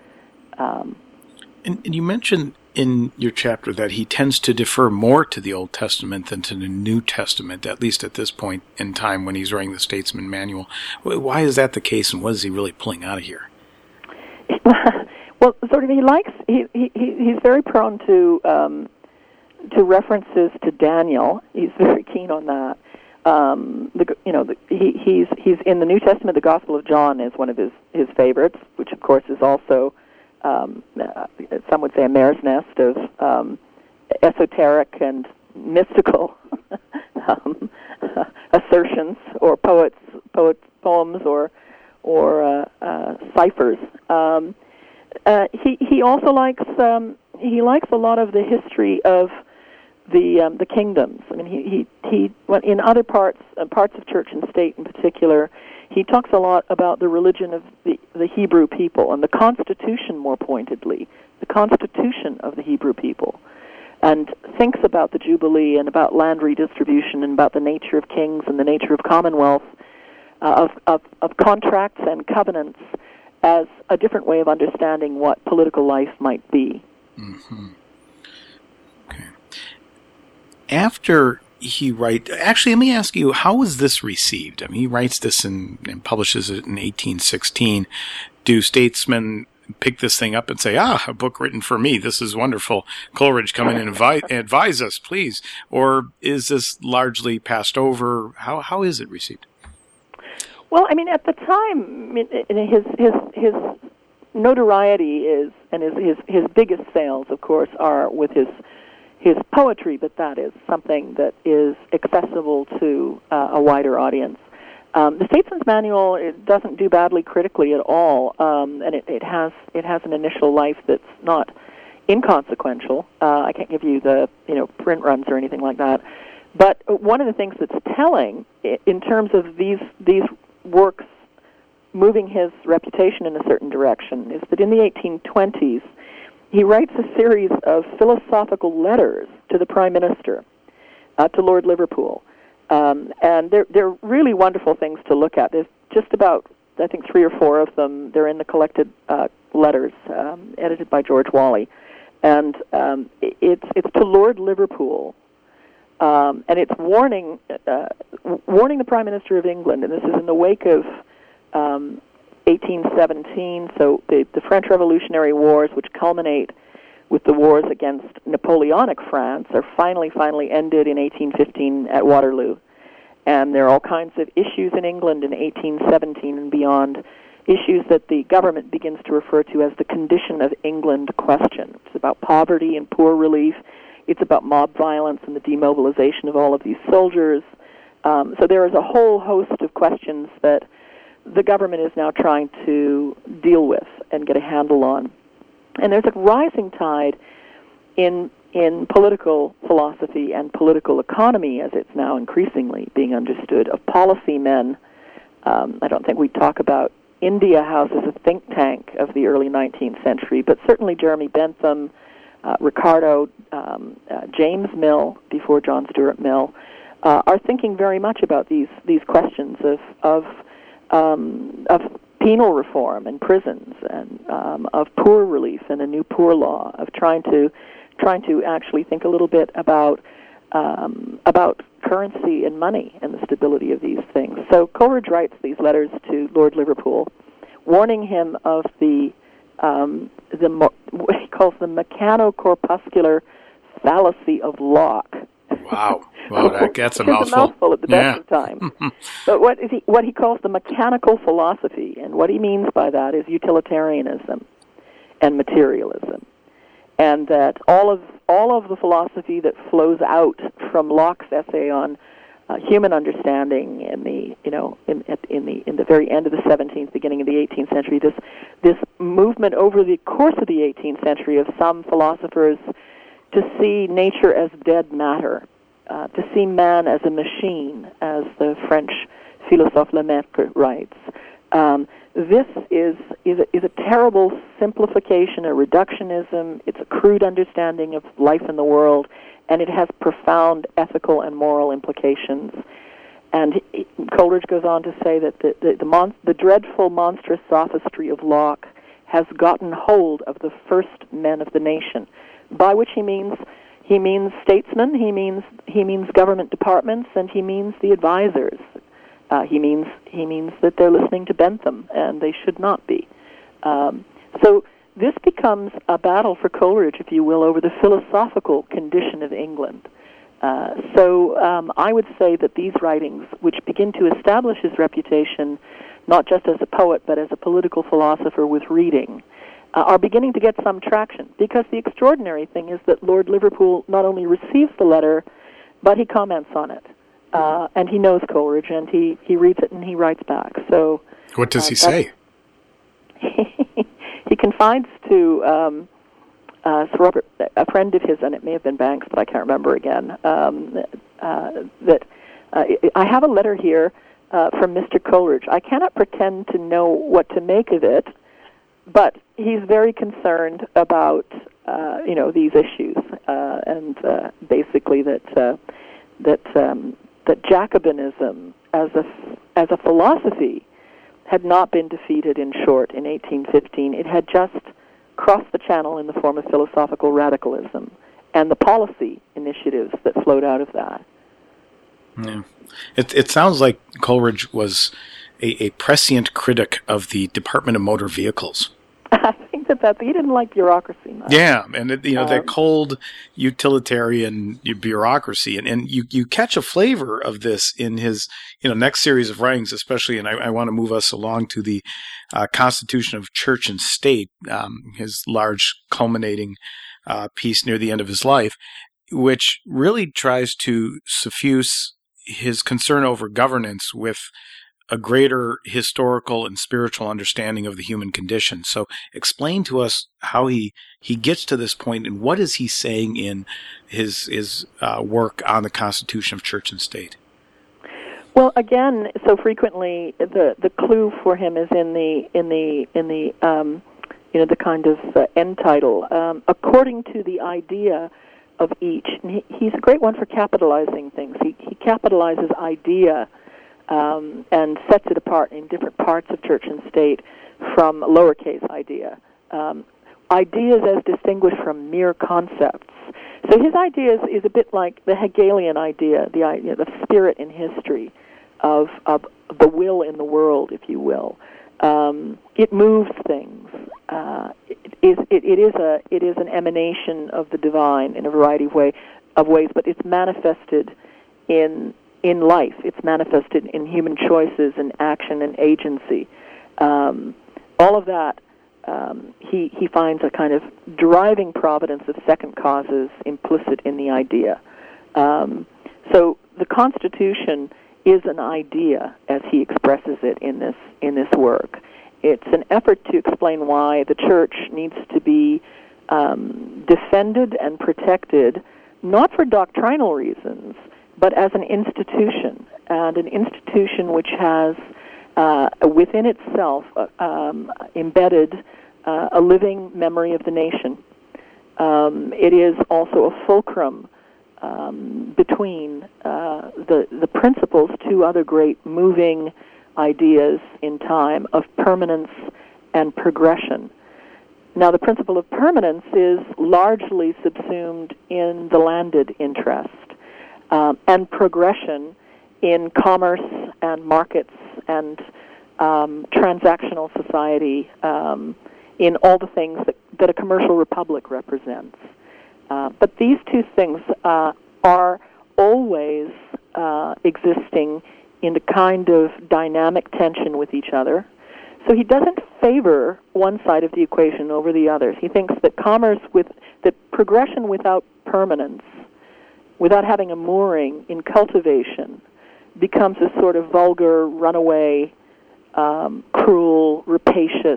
And you mentioned in your chapter that he tends to defer more to the Old Testament than to the New Testament, at least at this point in time when he's writing the Statesman Manual. Why is that the case, and what is he really pulling out of here? Well, sort of, he's very prone to references to Daniel. He's very keen on that. He's in the New Testament. The Gospel of John is one of his favorites, which of course is also some would say a mare's nest of esoteric and mystical assertions, or poems, or ciphers. He also likes a lot of the history of the kingdoms. I mean, he in other parts of church and state in particular, he talks a lot about the religion of the Hebrew people, and the constitution, more pointedly, the constitution of the Hebrew people, and thinks about the Jubilee and about land redistribution and about the nature of kings and the nature of commonwealth, of contracts and covenants, as a different way of understanding what political life might be. Mm-hmm. Okay. After actually, let me ask you, how was this received? I mean, he writes this and publishes it in 1816. Do statesmen pick this thing up and say, a book written for me, this is wonderful, Coleridge, come in and advise us, please? Or is this largely passed over? How is it received? Well, I mean, at the time, his notoriety is, and his biggest sales, of course, are with his poetry, but that is something that is accessible to a wider audience. The Statesman's Manual, it doesn't do badly critically at all, and it has an initial life that's not inconsequential. I can't give you the print runs or anything like that, but one of the things that's telling in terms of these works moving his reputation in a certain direction is that in the 1820s he writes a series of philosophical letters to the Prime Minister, to Lord Liverpool. And they're really wonderful things to look at. There's just about, I think, 3 or 4 of them. They're in the collected letters, edited by George Whalley. And it's to Lord Liverpool. And it's warning the Prime Minister of England, and this is in the wake of 1817, so the French Revolutionary Wars, which culminate with the wars against Napoleonic France, are finally ended in 1815 at Waterloo. And there are all kinds of issues in England in 1817 and beyond, issues that the government begins to refer to as the condition of England question. It's about poverty and poor relief. It's about mob violence and the demobilization of all of these soldiers. So there is a whole host of questions that the government is now trying to deal with and get a handle on. And there's a rising tide in political philosophy and political economy, as it's now increasingly being understood, of policy men. I don't think we talk about India House as a think tank of the early 19th century, but certainly Jeremy Bentham, Ricardo, James Mill, before John Stuart Mill, are thinking very much about these questions of penal reform and prisons, and of poor relief and a new poor law, of trying to actually think a little bit about currency and money and the stability of these things. So Coleridge writes these letters to Lord Liverpool, warning him of what he calls the mechano-corpuscular fallacy of Locke. Wow, that's a mouthful. It's a mouthful at the best of times. But what he calls the mechanical philosophy, and what he means by that is utilitarianism and materialism, and that all of the philosophy that flows out from Locke's essay on human understanding in the very end of the 17th, beginning of the 18th century, this movement over the course of the 18th century of some philosophers to see nature as dead matter, to see man as a machine, as the French philosophe Lemaitre writes. This is a terrible simplification, a reductionism. It's a crude understanding of life in the world, and it has profound ethical and moral implications. And Coleridge goes on to say that the dreadful, monstrous sophistry of Locke has gotten hold of the first men of the nation, by which he means statesmen, he means government departments, and he means the advisors. He means that they're listening to Bentham, and they should not be. So this becomes a battle for Coleridge, if you will, over the philosophical condition of England. So I would say that these writings, which begin to establish his reputation not just as a poet but as a political philosopher with reading, are beginning to get some traction, because the extraordinary thing is that Lord Liverpool not only receives the letter, but he comments on it. And he knows Coleridge, and he reads it and he writes back. So, what does he say? He confides to Sir Robert, a friend of his, and it may have been Banks, but I can't remember again, that I have a letter here from Mr. Coleridge. I cannot pretend to know what to make of it, but he's very concerned about these issues, and basically that Jacobinism as a philosophy had not been defeated in short in 1815. It had just crossed the channel in the form of philosophical radicalism and the policy initiatives that flowed out of that. Yeah. It sounds like Coleridge was a prescient critic of the Department of Motor Vehicles. I think that he didn't like bureaucracy much. Yeah, and that cold utilitarian bureaucracy, and you catch a flavor of this in his next series of writings, especially. And I want to move us along to the Constitution of Church and State, his large culminating piece near the end of his life, which really tries to suffuse his concern over governance with a greater historical and spiritual understanding of the human condition. So explain to us how he gets to this point, and what is he saying in his work on the Constitution of Church and State? Well, again, so frequently the clue for him is in the kind of end title, according to the idea of each. And he's a great one for capitalizing things. He capitalizes idea and sets it apart in different parts of church and state from lowercase idea. Ideas as distinguished from mere concepts. So his idea is a bit like the Hegelian idea, the idea, the spirit in history of the will in the world, if you will. It moves things. It is an emanation of the divine in a variety of ways, but it's manifested in life. It's manifested in human choices and action and agency. All of that, he finds a kind of driving providence of second causes implicit in the idea. So the Constitution is an idea, as he expresses it in this work. It's an effort to explain why the church needs to be defended and protected, not for doctrinal reasons, but as an institution, and an institution which has within itself embedded a living memory of the nation. It is also a fulcrum between the principles, two other great moving ideas in time of permanence and progression. Now, the principle of permanence is largely subsumed in the landed interest, and progression in commerce and markets and transactional society, in all the things that a commercial republic represents. But these two things are always existing in a kind of dynamic tension with each other. So he doesn't favor one side of the equation over the others. He thinks that that progression without permanence, without having a mooring in cultivation, becomes a sort of vulgar, runaway, cruel, rapacious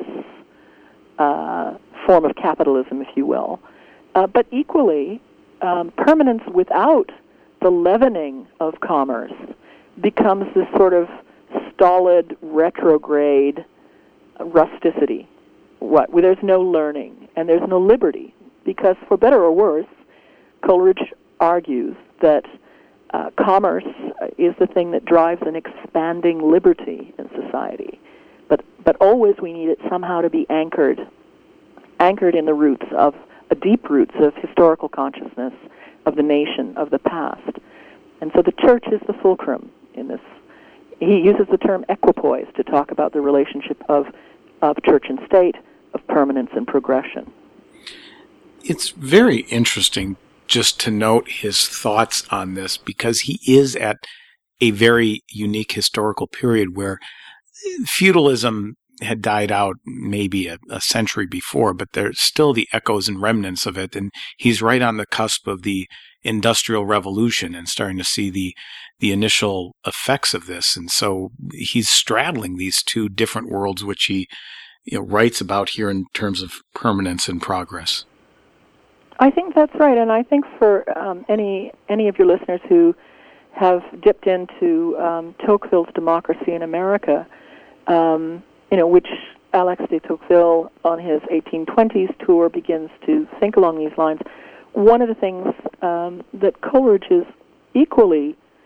form of capitalism, if you will. But equally, permanence without the leavening of commerce becomes this sort of stolid, retrograde rusticity. There's no learning and there's no liberty, because for better or worse, Coleridge argues that commerce is the thing that drives an expanding liberty in society. But always we need it somehow to be anchored in the roots of deep roots of historical consciousness of the nation, of the past. And so the church is the fulcrum in this. He uses the term equipoise to talk about the relationship of church and state, of permanence and progression. It's very interesting just to note his thoughts on this, because he is at a very unique historical period where feudalism had died out maybe a century before, but there's still the echoes and remnants of it, and he's right on the cusp of the Industrial Revolution and starting to see the initial effects of this. And so he's straddling these two different worlds, which he writes about here in terms of permanence and progress. I think that's right, and I think for any of your listeners who have dipped into Tocqueville's Democracy in America, which Alex de Tocqueville on his 1820s tour begins to think along these lines. One of the things that Coleridge is equally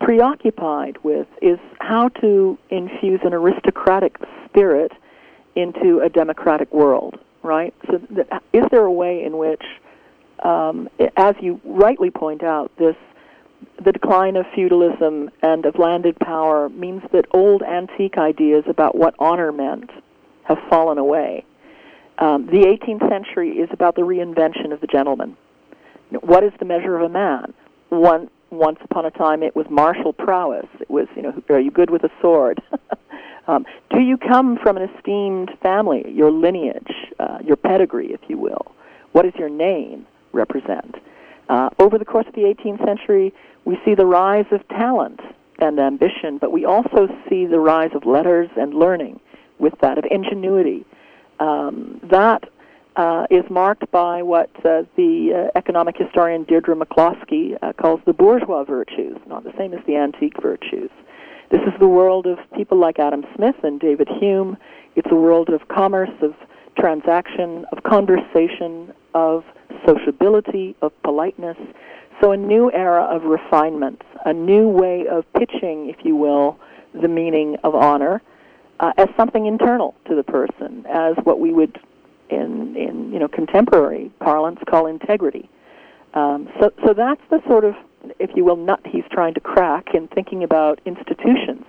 preoccupied with is how to infuse an aristocratic spirit into a democratic world, right? So is there a way in which, as you rightly point out, the decline of feudalism and of landed power means that old antique ideas about what honor meant have fallen away. The 18th century is about the reinvention of the gentleman. What is the measure of a man? Once upon a time, it was martial prowess. It was, are you good with a sword? Do you come from an esteemed family, your lineage, your pedigree, if you will? What does your name represent? Over the course of the 18th century, we see the rise of talent and ambition, but we also see the rise of letters and learning with that, of ingenuity. That is marked by what the economic historian Deirdre McCloskey calls the bourgeois virtues, not the same as the antique virtues. This is the world of people like Adam Smith and David Hume. It's a world of commerce, of transaction, of conversation, of sociability, of politeness. So a new era of refinement, a new way of pitching, if you will, the meaning of honor as something internal to the person, as what we would in contemporary parlance call integrity. So that's the sort of, if you will, nut he's trying to crack in thinking about institutions,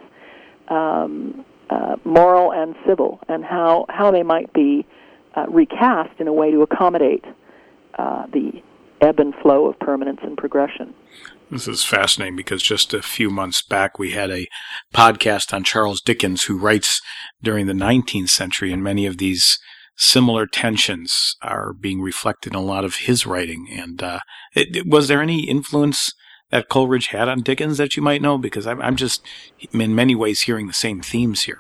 moral and civil, and how they might be recast in a way to accommodate the ebb and flow of permanence and progression. This is fascinating because just a few months back we had a podcast on Charles Dickens, who writes during the 19th century, and many of these similar tensions are being reflected in a lot of his writing. And was there any influence that Coleridge had on Dickens that you might know? Because I'm just, in many ways, hearing the same themes here.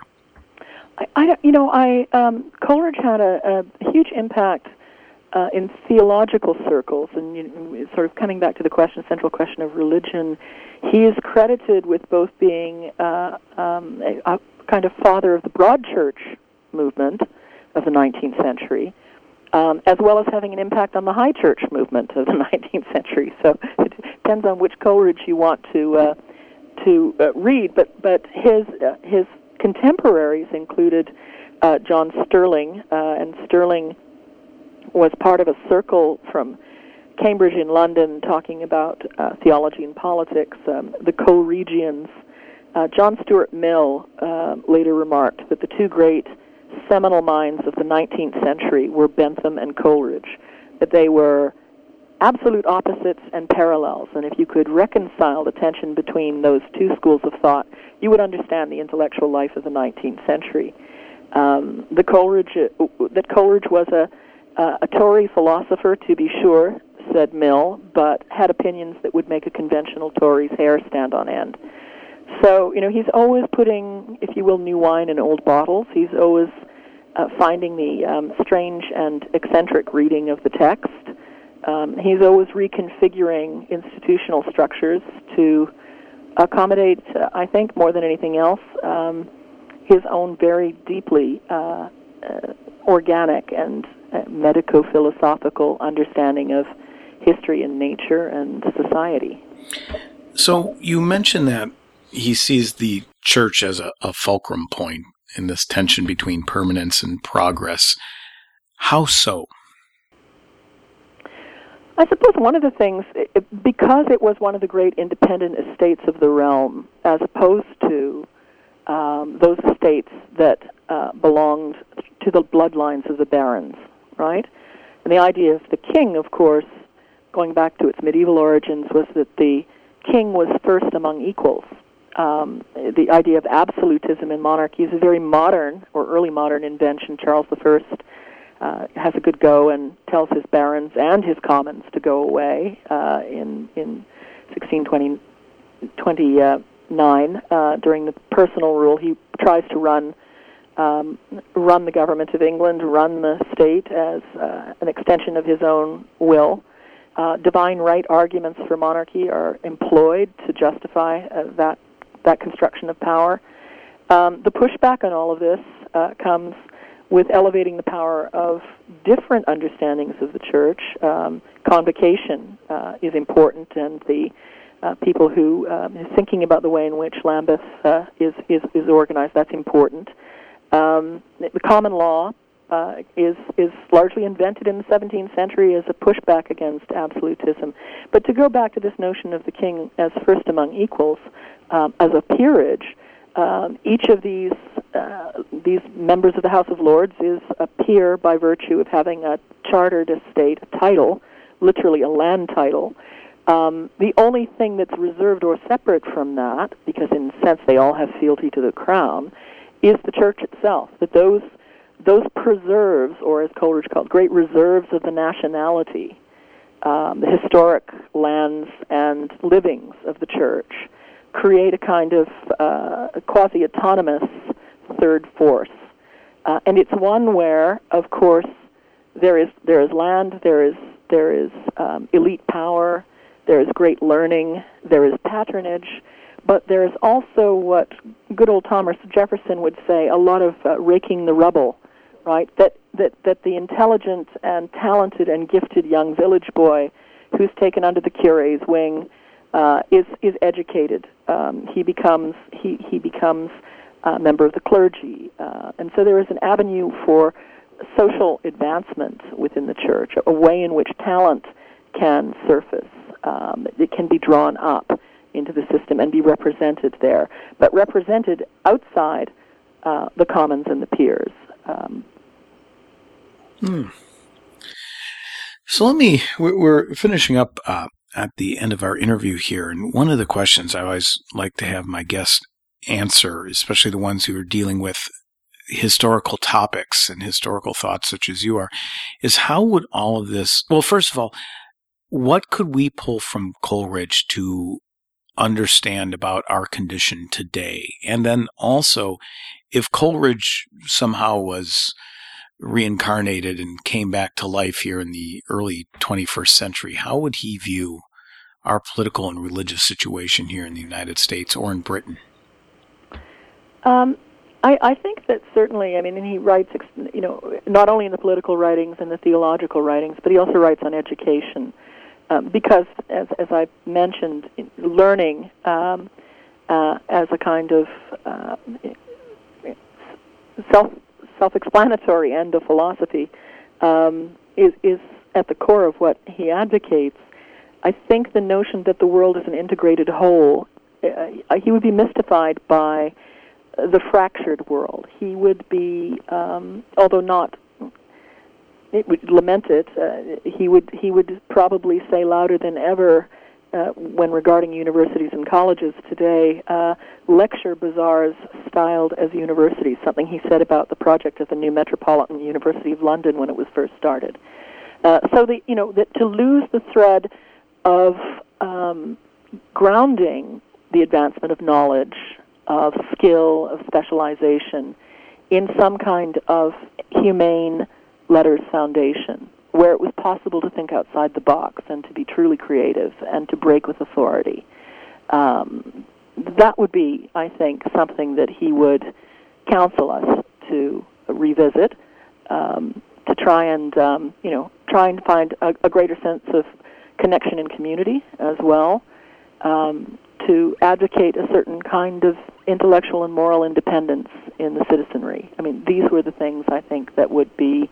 Coleridge had a huge impact in theological circles, and sort of coming back to the central question of religion, he is credited with both being a kind of father of the broad church movement of the 19th century, as well as having an impact on the high church movement of the 19th century. So it depends on which Coleridge you want to read. But his contemporaries included John Sterling, and Sterling was part of a circle from Cambridge in London talking about theology and politics, the Coleridgians. John Stuart Mill later remarked that the two great seminal minds of the 19th century were Bentham and Coleridge, that they were absolute opposites and parallels, and if you could reconcile the tension between those two schools of thought, you would understand the intellectual life of the 19th century. That Coleridge was a Tory philosopher, to be sure, said Mill, but had opinions that would make a conventional Tory's hair stand on end. So, he's always putting, if you will, new wine in old bottles. He's always finding the strange and eccentric reading of the text. He's always reconfiguring institutional structures to accommodate, I think, more than anything else, his own very deeply organic and medico-philosophical understanding of history and nature and society. So you mentioned that he sees the church as a fulcrum point in this tension between permanence and progress. How so? I suppose one of the things, because it was one of the great independent estates of the realm, as opposed to those estates that belonged to the bloodlines of the barons, right? And the idea of the king, of course, going back to its medieval origins, was that the king was first among equals. The idea of absolutism in monarchy is a very modern or early modern invention. Charles I has a good go and tells his barons and his commons to go away in 1629 during the personal rule. He tries to run the government of England, run the state as an extension of his own will. Divine right arguments for monarchy are employed to justify that construction of power. The pushback on all of this comes with elevating the power of different understandings of the church. Convocation is important, and the people who are thinking about the way in which Lambeth is organized. That's important. The common law is largely invented in the 17th century as a pushback against absolutism. But to go back to this notion of the king as first among equals, as a peerage, each of these members of the House of Lords is a peer by virtue of having a chartered estate, a title, literally a land title. The only thing that's reserved or separate from that, because in a sense they all have fealty to the crown, is the church itself. That those preserves, or as Coleridge called, great reserves of the nationality, the historic lands and livings of the church, create a kind of quasi-autonomous third force. And it's one where, of course, there is land, there is elite power, there is great learning, there is patronage, but there is also what good old Thomas Jefferson would say, a lot of raking the rubble, right? That the intelligent and talented and gifted young village boy who's taken under the curé's wing is educated. He becomes a member of the clergy, and so there is an avenue for social advancement within the church, a way in which talent can surface. It can be drawn up into the system and be represented there, but represented outside the commons and the peers. So we're finishing up at the end of our interview here, and one of the questions I always like to have my guests answer, especially the ones who are dealing with historical topics and historical thoughts such as you are, is how would all of this, well, first of all, what could we pull from Coleridge to understand about our condition today? And then also, if Coleridge somehow was reincarnated and came back to life here in the early 21st century, how would he view our political and religious situation here in the United States or in Britain? I think that certainly, I mean, and he writes, not only in the political writings and the theological writings, but he also writes on education. Because, as I mentioned, learning as a kind of self-explanatory end of philosophy is at the core of what he advocates. I think the notion that the world is an integrated whole, he would be mystified by the fractured world. He would be, although not, it would lament it. He would probably say louder than ever when regarding universities and colleges today, lecture bazaars styled as universities. Something he said about the project of the new Metropolitan University of London when it was first started. So that to lose the thread of grounding the advancement of knowledge, of skill, of specialization in some kind of humane letters foundation, where it was possible to think outside the box and to be truly creative and to break with authority. That would be, I think, something that he would counsel us to revisit, to try and find a greater sense of connection and community as well, to advocate a certain kind of intellectual and moral independence in the citizenry. I mean, these were the things I think that would be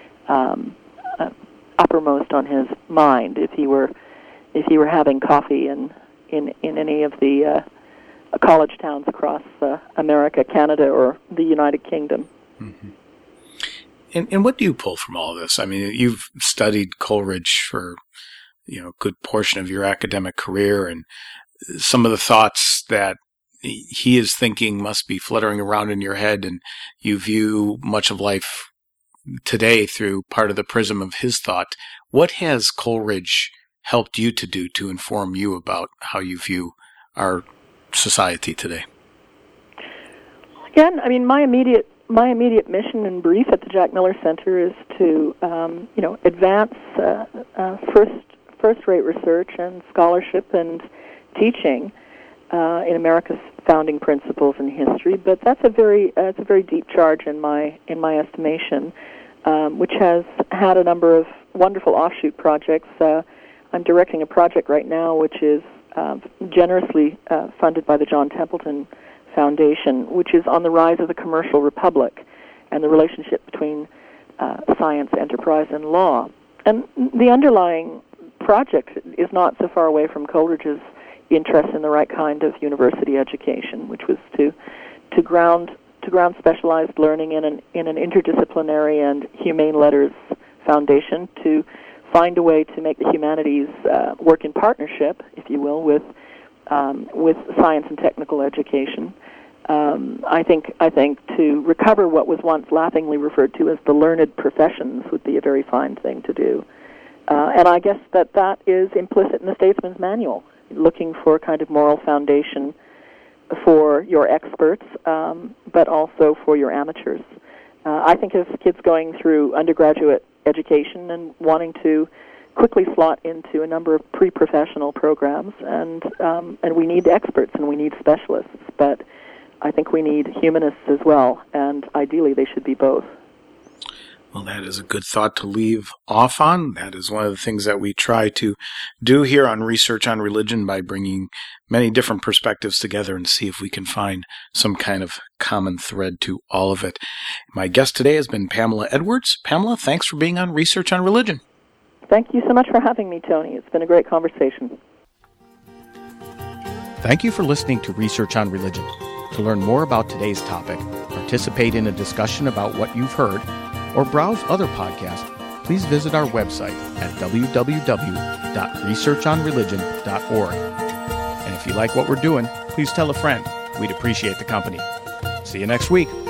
uppermost on his mind if he were having coffee in any of the college towns across America, Canada, or the United Kingdom. Mm-hmm. And what do you pull from all this? I mean, you've studied Coleridge for a good portion of your academic career, and some of the thoughts that he is thinking must be fluttering around in your head, and you view much of life today through part of the prism of his thought. What has Coleridge helped you to do to inform you about how you view our society today? Again, I mean, my immediate mission and brief at the Jack Miller Center is to advance first-rate research and scholarship and teaching in America's founding principles and history. But that's a very deep charge in my estimation, which has had a number of wonderful offshoot projects. I'm directing a project right now which is generously funded by the John Templeton Foundation, which is on the rise of the commercial republic and the relationship between science, enterprise, and law. And the underlying project is not so far away from Coleridge's interest in the right kind of university education, which was to ground specialized learning in an interdisciplinary and humane letters foundation, to find a way to make the humanities work in partnership, if you will, with science and technical education. I think to recover what was once laughingly referred to as the learned professions would be a very fine thing to do. And I guess that is implicit in the Statesman's Manual, looking for a kind of moral foundation for your experts, but also for your amateurs. I think of kids going through undergraduate education and wanting to quickly slot into a number of pre-professional programs, and we need experts and we need specialists, but I think we need humanists as well, and ideally they should be both. Well, that is a good thought to leave off on. That is one of the things that we try to do here on Research on Religion, by bringing many different perspectives together and see if we can find some kind of common thread to all of it. My guest today has been Pamela Edwards. Pamela, thanks for being on Research on Religion. Thank you so much for having me, Tony. It's been a great conversation. Thank you for listening to Research on Religion. To learn more about today's topic, participate in a discussion about what you've heard, or browse other podcasts, please visit our website at www.researchonreligion.org. And if you like what we're doing, please tell a friend. We'd appreciate the company. See you next week.